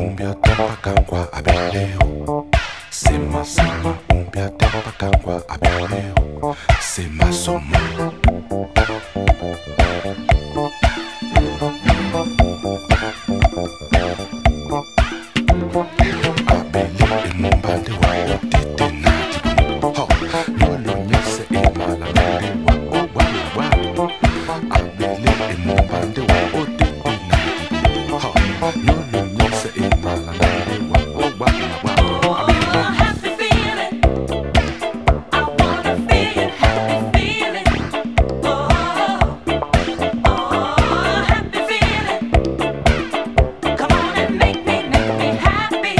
umbia topa kangwa abeleo. Sema sama umbia topa kangwa abeleo. Sema somo. Abele emumbande wa otete nati. Ho, yolo nyese emala mende wa owa wa. Abele emumbande wa otete nati. Ho, yolo nyese emala mende wa owa wa. Happy feeling. I wanna feel happy feeling. Happy feeling. Come on and make me happy.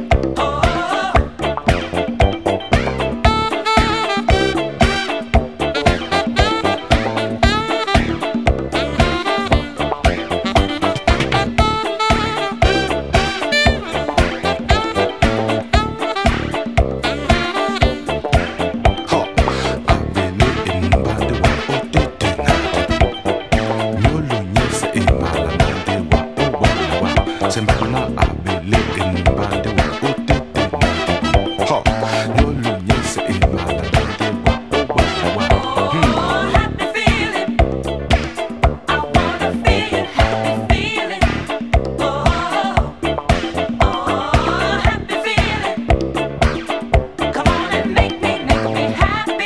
Ho, abele emumbande wa otete nati. Yolo nyese emala mende wa owa wa. Sembala abele emumbande wa otete nati. Ho, yolo nyese emala mende wa owa wa. Happy feeling. I wanna feel happy feeling. Happy feeling. Come on and make me happy.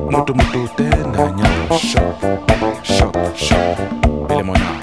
Mutu mutu tena nya. Shop, shop, shop. Bele mona.